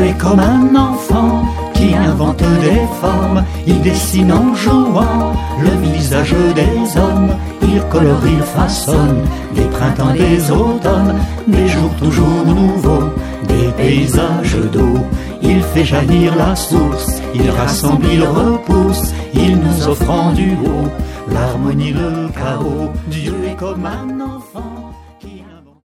est comme un enfant qui invente des formes. Il dessine en jouant le visage des hommes. Il colore, il façonne des printemps, des automnes, des jours toujours nouveaux, des paysages d'eau. Il fait jaillir la source, il rassemble, il repousse, il nous offre en duo l'harmonie, le chaos. Dieu est comme un enfant